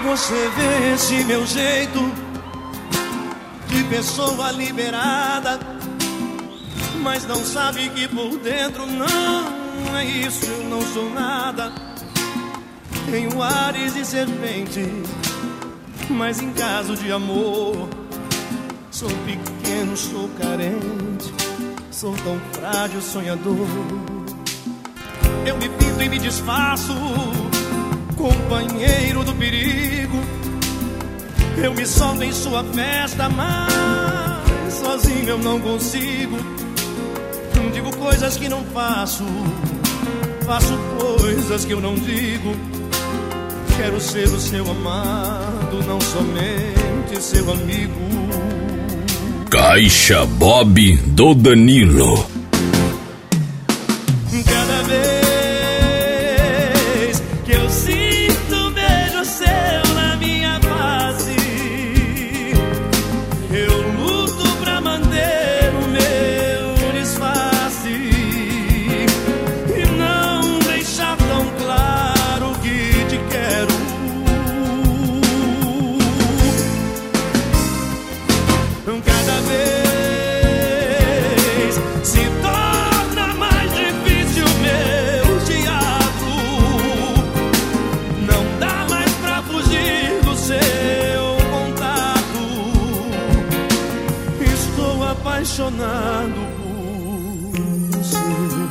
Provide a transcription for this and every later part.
Você vê esse meu jeito de pessoa liberada, mas não sabe que por dentro não é isso, eu não sou nada. Tenho ares de serpente, mas em caso de amor sou pequeno, sou carente, sou tão frágil, sonhador. Eu me pinto e me desfaço, companheiro do perigo. Eu me solto em sua festa, mas sozinho eu não consigo. Digo coisas que não faço, faço coisas que eu não digo. Quero ser o seu amado, não somente seu amigo. Caixa Bob do Danilo. Cada vez que eu sinto um beijo seu na minha face, eu luto pra manter o meu disfarce e não deixar tão claro que te quero. Cada vez se torna mais difícil meu teatro. Não dá mais pra fugir do seu contato. Estou apaixonado por você.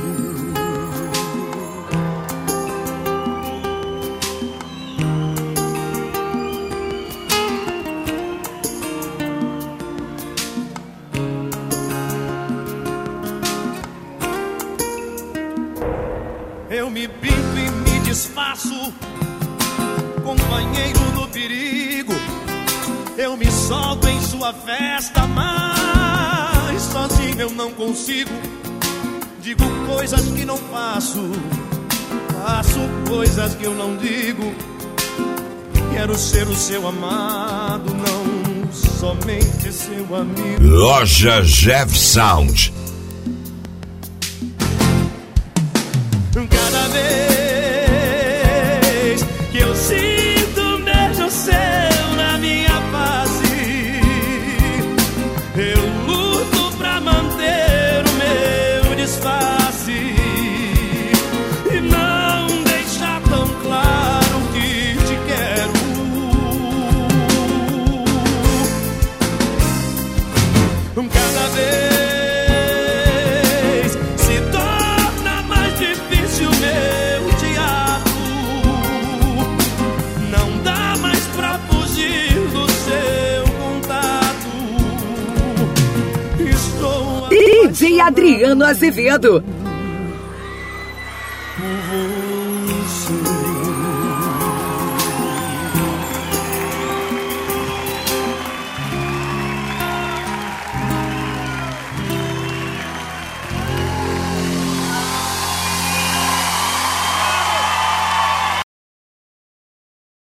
Eu me pinto e me desfaço, companheiro do perigo. Eu me solto em sua festa, mas sozinho eu não consigo. Digo coisas que não faço, faço coisas que eu não digo. Quero ser o seu amado, não somente seu amigo. Loja Jeff Sound. Cada vez que eu sinto um beijo seu na minha face, eu luto pra manter o meu disfarce e não deixar tão claro que te quero. Cada vez se torna mais difícil meu teatro. Não dá mais pra fugir do seu contato. Estou DJ Adriano Azevedo. por